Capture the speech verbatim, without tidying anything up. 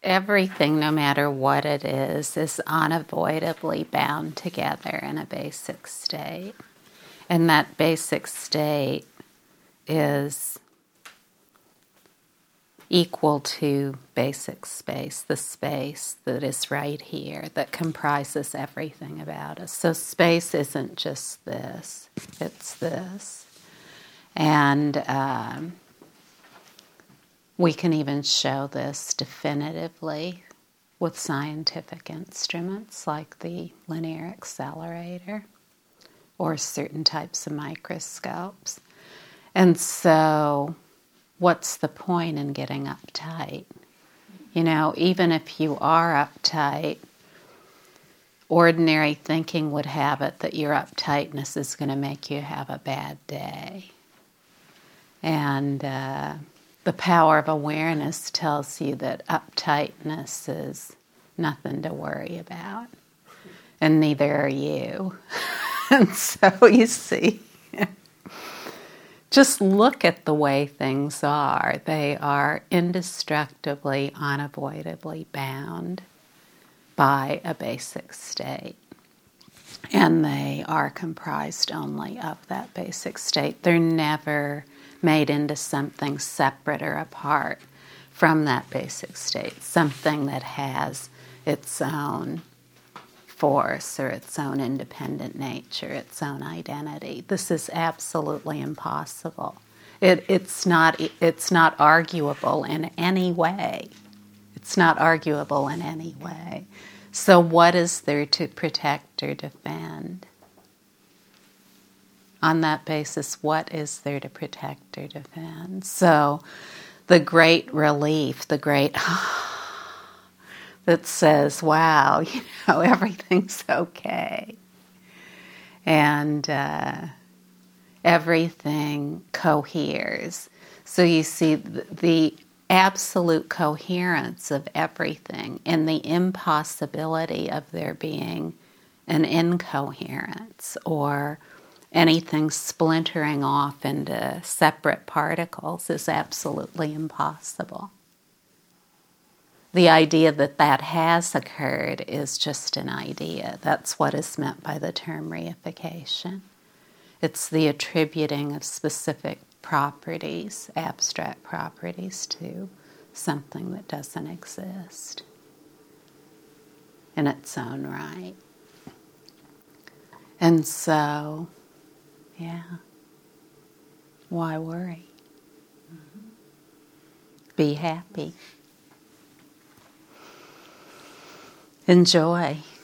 everything, no matter what it is, is unavoidably bound together in a basic state. And that basic state is equal to basic space, the space that is right here, that comprises everything about us. So space isn't just this, it's this. And um, we can even show this definitively with scientific instruments like the linear accelerator or certain types of microscopes. And so what's the point in getting uptight? You know, even if you are uptight, ordinary thinking would have it that your uptightness is going to make you have a bad day. And uh, the power of awareness tells you that uptightness is nothing to worry about. And neither are you. And so you see, just look at the way things are. They are indestructibly, unavoidably bound by a basic state. And they are comprised only of that basic state. They're never made into something separate or apart from that basic state, something that has its own force or its own independent nature, its own identity. This is absolutely impossible. It, it's not, it's not arguable in any way. It's not arguable in any way. So what is there to protect or defend? On that basis, what is there to protect or defend? So the great relief, the great that says, wow, you know, everything's okay. And uh, everything coheres. So you see the, the absolute coherence of everything and the impossibility of there being an incoherence or anything splintering off into separate particles is absolutely impossible. The idea that that has occurred is just an idea. That's what is meant by the term reification. It's the attributing of specific properties, abstract properties, to something that doesn't exist in its own right. And so, yeah, why worry? Mm-hmm. Be happy. Enjoy.